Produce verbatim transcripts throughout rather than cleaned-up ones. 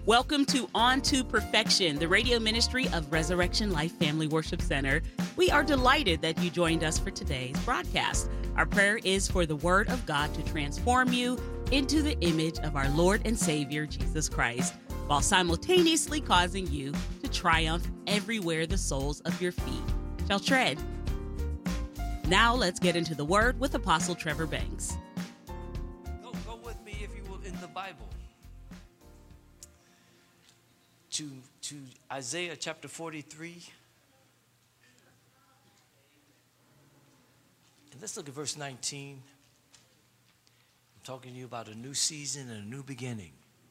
Welcome to On to Perfection, the radio ministry of Resurrection Life Family Worship Center. We are delighted that you joined us for today's broadcast. Our prayer is for the Word of God to transform you into the image of our Lord and Savior, Jesus Christ, while simultaneously causing you to triumph everywhere the soles of your feet shall tread. Now let's get into the Word with Apostle Trevor Banks. Go, go with me, if you will, in the Bible. To, to Isaiah chapter forty-three. And let's look at verse nineteen. I'm talking to you about a new season and a new beginning.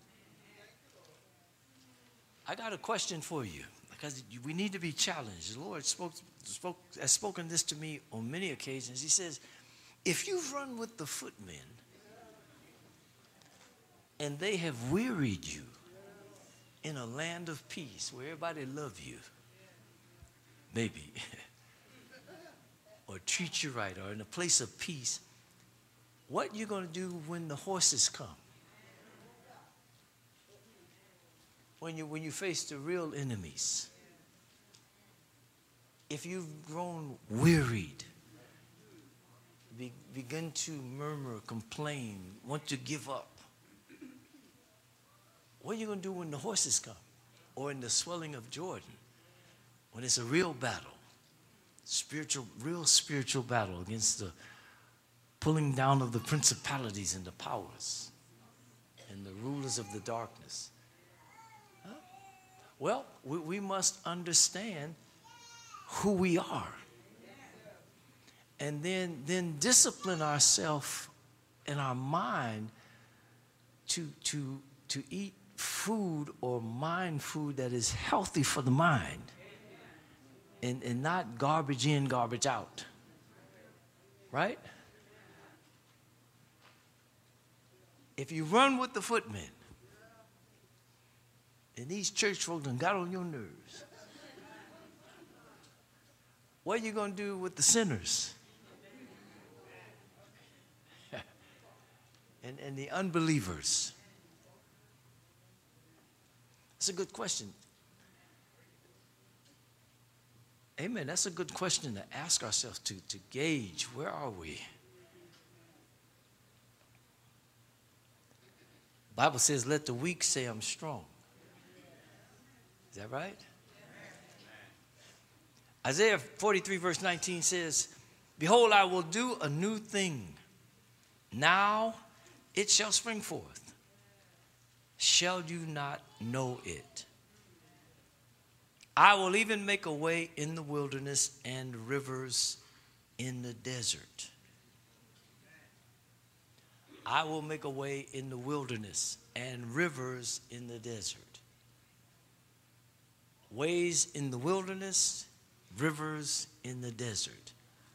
I got a question for you, because we need to be challenged. The Lord spoke, spoke, has spoken this to me on many occasions. He says, if you've run with the footmen and they have wearied you, in a land of peace where everybody loves you, maybe, or treat you right, or in a place of peace, what you going to do when the horses come? When you, when you face the real enemies? If you've grown wearied, be, begin to murmur, complain, want to give up, what are you going to do when the horses come? Or in the swelling of Jordan, when it's a real battle, spiritual, real spiritual battle against the pulling down of the principalities and the powers and the rulers of the darkness. Huh? Well, we, we must understand who we are. And then, then discipline ourselves in our mind to, to, to eat food or mind food that is healthy for the mind, and, and not garbage in, garbage out. Right? If you run with the footmen and these church folk done got on your nerves, what are you going to do with the sinners and, and the unbelievers? That's a good question. Amen. That's a good question to ask ourselves, to, to gauge, where are we? The Bible says, let the weak say I'm strong. Is that right? Isaiah forty-three verse nineteen says, behold, I will do a new thing. Now it shall spring forth. Shall you not know it? I will even make a way in the wilderness and rivers in the desert. I will make a way in the wilderness and rivers in the desert. Ways in the wilderness, rivers in the desert.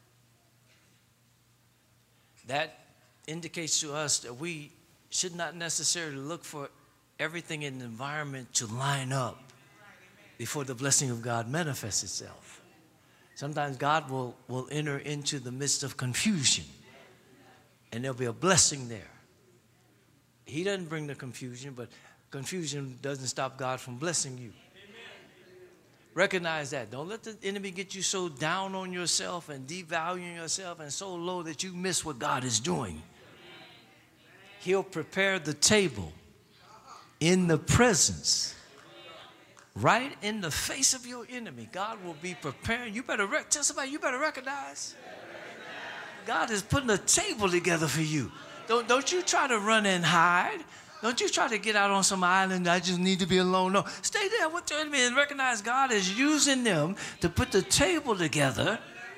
That indicates to us that we should not necessarily look for everything in the environment to line up before the blessing of God manifests itself. Sometimes God will, will enter into the midst of confusion, and there'll be a blessing there. He doesn't bring the confusion, but confusion doesn't stop God from blessing you. Recognize that. Don't let the enemy get you so down on yourself and devaluing yourself and so low that you miss what God is doing. He'll prepare the table in the presence, right in the face of your enemy. God will be preparing. You better rec- tell somebody, you better recognize God is putting a table together for you. Don't, don't you try to run and hide. Don't you try to get out on some island, I just need to be alone. No, stay there with your enemy and recognize God is using them to put the table together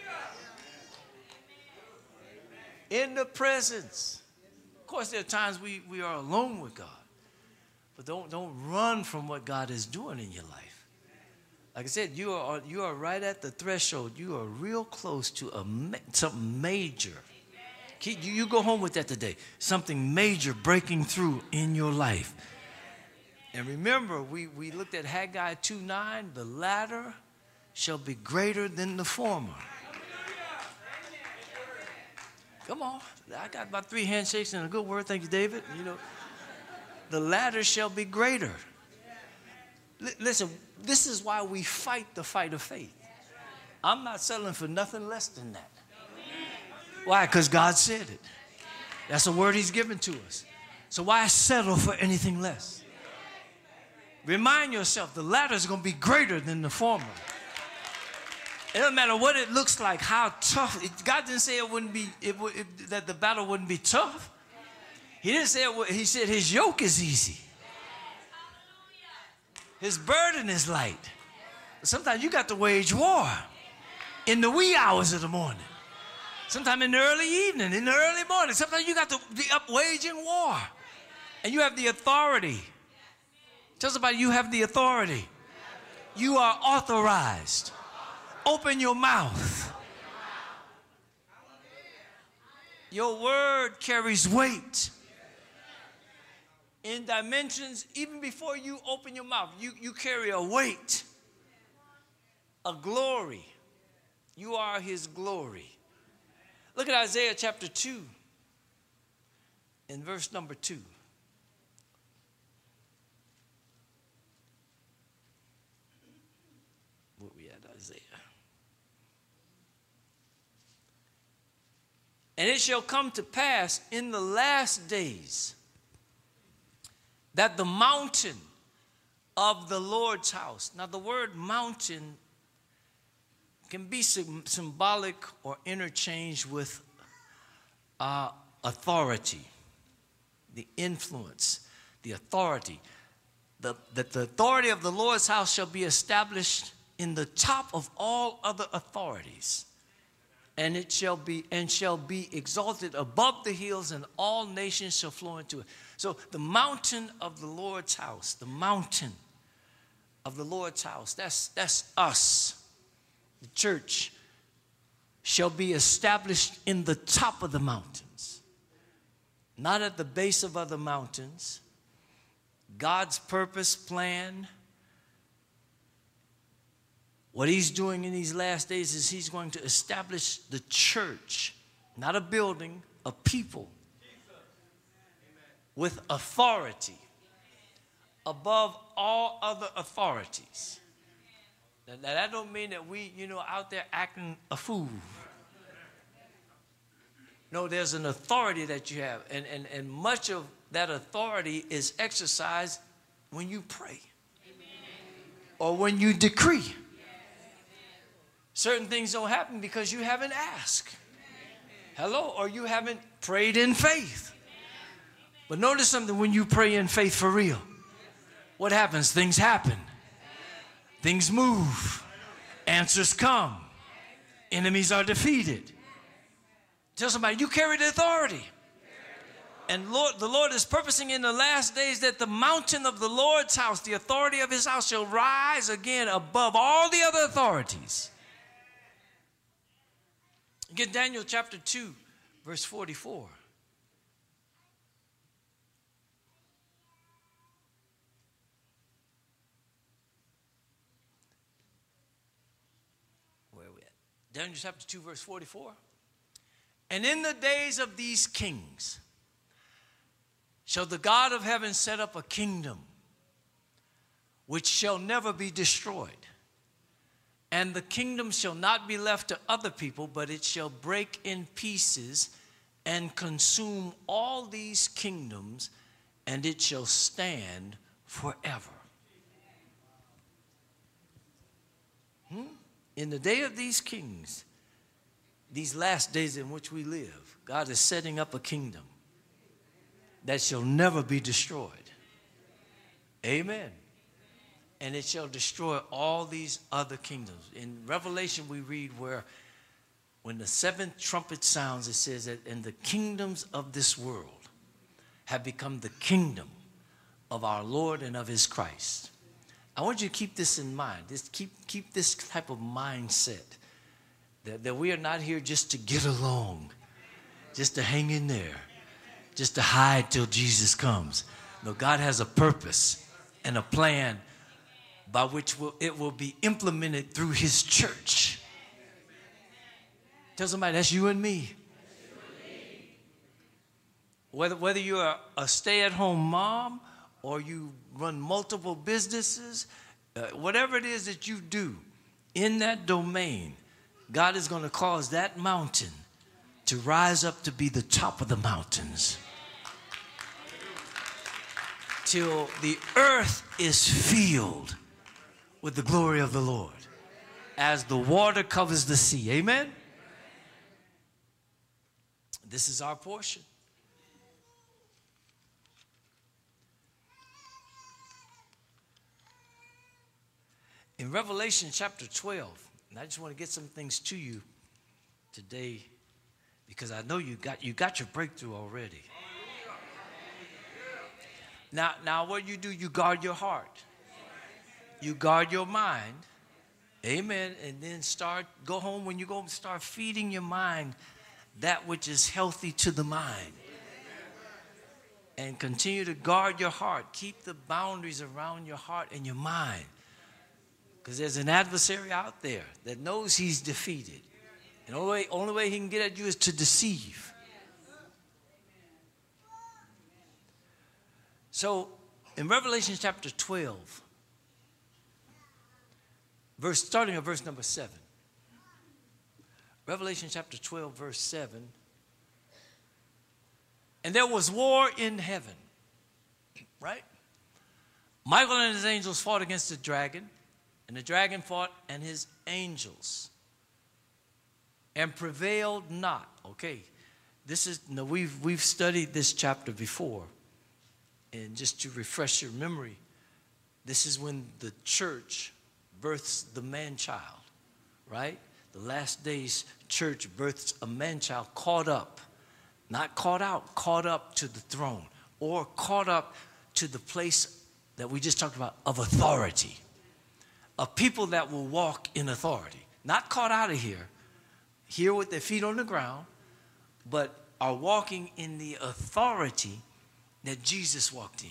in the presence. Of course, there are times we, we are alone with God. But don't, don't run from what God is doing in your life. Like I said, you are, you are right at the threshold. You are real close to a, something major. You, you go home with that today. Something major breaking through in your life. And remember, we, we looked at Haggai two nine. The latter shall be greater than the former. Come on. I got about three handshakes and a good word. Thank you, David. You know, the latter shall be greater. L- listen, this is why we fight the fight of faith. I'm not settling for nothing less than that. Why? Because God said it. That's a word he's given to us. So why settle for anything less? Remind yourself the latter is going to be greater than the former. It doesn't matter what it looks like, how tough. It, God didn't say it wouldn't be, it, it, that the battle wouldn't be tough. He didn't say it would, he said his yoke is easy. His burden is light. Sometimes you got to wage war in the wee hours of the morning. Sometimes in the early evening, in the early morning. Sometimes you got to be up waging war. And you have the authority. Tell somebody you have the authority. You are authorized. Open your mouth. Your word carries weight in dimensions. Even before you open your mouth, you, you carry a weight, a glory. You are his glory. Look at Isaiah chapter two in verse number two. Where we at, Isaiah? And it shall come to pass in the last days that the mountain of the Lord's house. Now the word mountain can be symbolic or interchanged with uh, authority, the influence, the authority. The, that the authority of the Lord's house shall be established in the top of all other authorities, and it shall be and shall be exalted above the hills, and all nations shall flow into it. So the mountain of the Lord's house, the mountain of the Lord's house, that's that's us. The church shall be established in the top of the mountains, not at the base of other mountains. God's purpose, plan, what he's doing in these last days is he's going to establish the church, not a building, a people with authority above all other authorities. Now, that don't mean that we, you know, out there acting a fool. No, there's an authority that you have. And, and, and much of that authority is exercised when you pray. Amen. Or when you decree. Yes. Certain things don't happen because you haven't asked. Amen. Hello? Or you haven't prayed in faith. Amen. But notice something, when you pray in faith for real, what happens? Things happen. Things move. Answers come. Enemies are defeated. Tell somebody, you carry the authority. And Lord, the Lord is purposing in the last days that the mountain of the Lord's house, the authority of his house, shall rise again above all the other authorities. Get Daniel chapter two, verse forty-four. Daniel chapter two, verse forty-four. And in the days of these kings shall the God of heaven set up a kingdom which shall never be destroyed. And the kingdom shall not be left to other people, but it shall break in pieces and consume all these kingdoms, and it shall stand forever. Hmm? In the day of these kings, these last days in which we live, God is setting up a kingdom that shall never be destroyed. Amen. And it shall destroy all these other kingdoms. In Revelation, we read where when the seventh trumpet sounds, it says that, and the kingdoms of this world have become the kingdom of our Lord and of his Christ. I want you to keep this in mind. Just keep, keep this type of mindset. That, that we are not here just to get along, just to hang in there, just to hide till Jesus comes. No, God has a purpose and a plan by which will, it will be implemented through his church. Tell somebody, that's you and me. Whether, whether you're a, a stay-at-home mom or you run multiple businesses, Uh, whatever it is that you do in that domain, God is going to cause that mountain to rise up to be the top of the mountains. Till the earth is filled with the glory of the Lord, as the water covers the sea. Amen? This is our portion. In Revelation chapter twelve, and I just want to get some things to you today, because I know you got you got your breakthrough already. Now, now what you do, you guard your heart. You guard your mind. Amen. And then start, go home when you go, start feeding your mind that which is healthy to the mind. And continue to guard your heart. Keep the boundaries around your heart and your mind. Because there's an adversary out there that knows he's defeated. And the only way, only way he can get at you is to deceive. So, in Revelation chapter twelve, verse, starting at verse number seven. Revelation chapter twelve, verse seven. And there was war in heaven. Right? Michael and his angels fought against the dragon. And the dragon fought and his angels, and prevailed not. Okay, this is, no, we've, we've studied this chapter before. And just to refresh your memory, this is when the church births the man-child, right? The last days church births a man-child caught up, not caught out, caught up to the throne, or caught up to the place that we just talked about of authority. Of people that will walk in authority. Not caught out of here, here with their feet on the ground, but are walking in the authority that Jesus walked in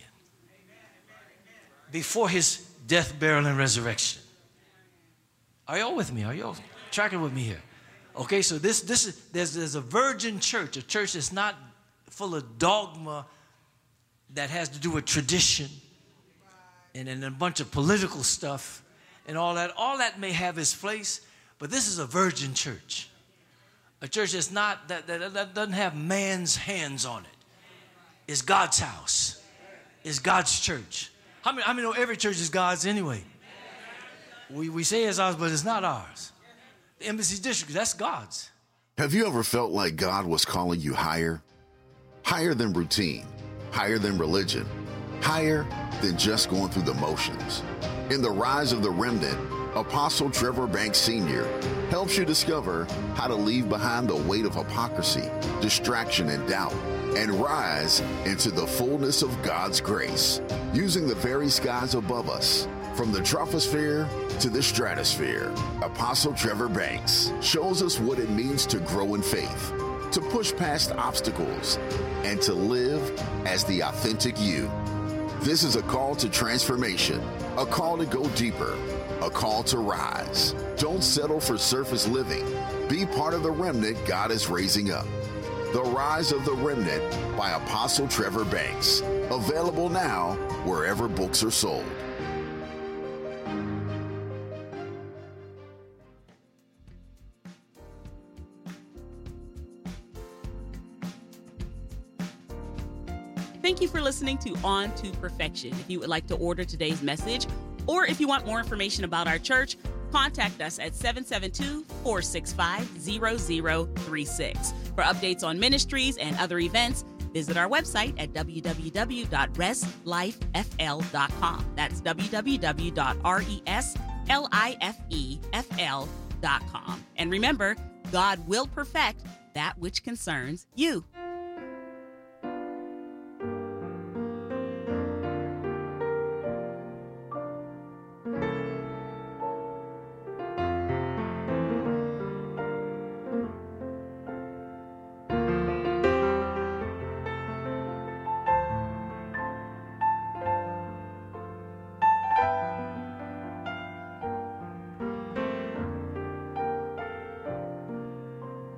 before his death, burial, and resurrection. Are y'all with me? Are y'all tracking with me here? Okay, so this this is there's there's a virgin church, a church that's not full of dogma that has to do with tradition and, and a bunch of political stuff. And all that, all that may have its place, but this is a virgin church. A church that's not, that, that, that doesn't have man's hands on it. It's God's house. It's God's church. How many, how many know every church is God's anyway? We, we say it's ours, but it's not ours. The Embassy District, that's God's. Have you ever felt like God was calling you higher? Higher than routine, higher than religion, higher than just going through the motions. In The Rise of the Remnant, Apostle Trevor Banks Senior helps you discover how to leave behind the weight of hypocrisy, distraction, and doubt, and rise into the fullness of God's grace, using the very skies above us. From the troposphere to the stratosphere, Apostle Trevor Banks shows us what it means to grow in faith, to push past obstacles, and to live as the authentic you. This is a call to transformation, a call to go deeper, a call to rise. Don't settle for surface living. Be part of the remnant God is raising up. The Rise of the Remnant by Apostle Trevor Banks. Available now wherever books are sold. Thank you for listening to On to Perfection. If you would like to order today's message, or if you want more information about our church, contact us at seven seven two, four six five, zero zero three six. For updates on ministries and other events, visit our website at w w w dot res life f l dot com. That's w w w dot res life f l dot com. And remember, God will perfect that which concerns you.